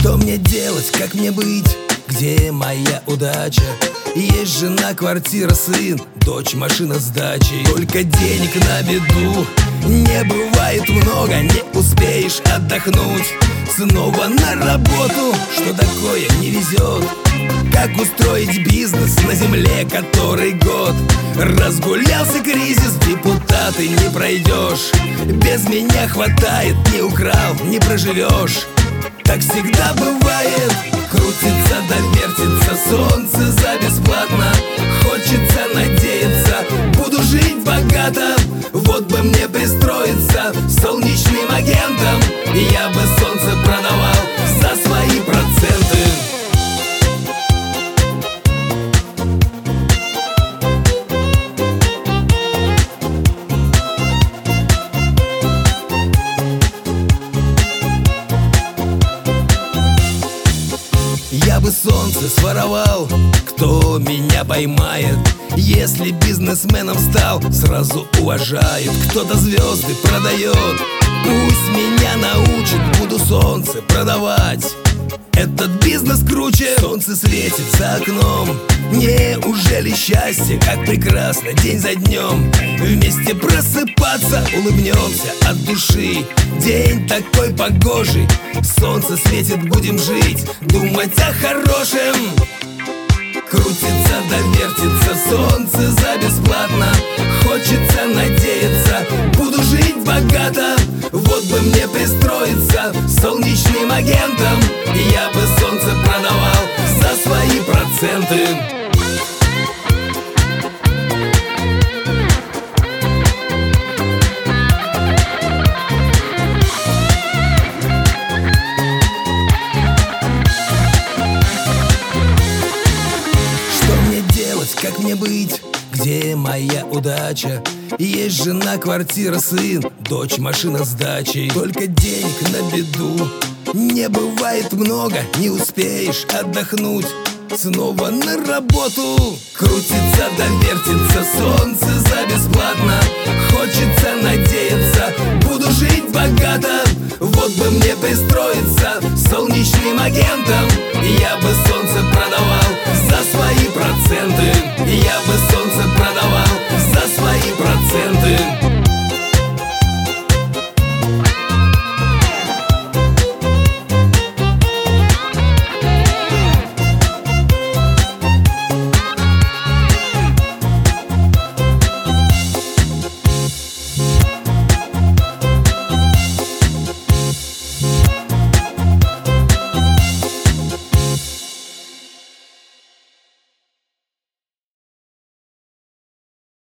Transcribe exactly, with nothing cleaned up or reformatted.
Что мне делать, как мне быть, где моя удача? Есть жена, квартира, сын, дочь, машина с дачей. Только денег на беду не бывает много, не успеешь отдохнуть. Снова на работу, что такое не везет. Как устроить бизнес на земле, который год? Разгулялся кризис, депутаты не пройдешь. Без меня хватает, не украл, не проживешь. Так всегда бывает, крутится да вертится солнце за бесплатно. Хочется надеяться, буду жить богато. Вот бы мне пристроиться солнечным агентом, и я бы солнце продавал за свои проценты. Я бы солнце своровал, кто меня поймает. Если бизнесменом стал, сразу уважают. Кто-то звезды продает, пусть меня научит, буду солнце продавать. Этот бизнес круче, солнце светит за окном. Неужели счастье, как прекрасно день за днем? Вместе просыпаться, улыбнемся от души. День такой погожий, солнце светит, будем жить, думать о хорошем. Крутится да вертится солнце за бесплатно. Хочется надеяться, буду жить богато. Вот бы мне пристроиться солнечным агентом, и я бы солнце продавал за свои проценты. Как мне быть, где моя удача? Есть жена, квартира, сын, дочь, машина с дачей. Только денег на беду не бывает много, не успеешь отдохнуть. Снова на работу, крутится да вертится солнце за бесплатно. Хочется надеяться, буду жить богато. Вот бы мне пристроиться солнечным агентом, и я бы солнце продавал за свои проценты. И я бы солнце продавал за свои проценты.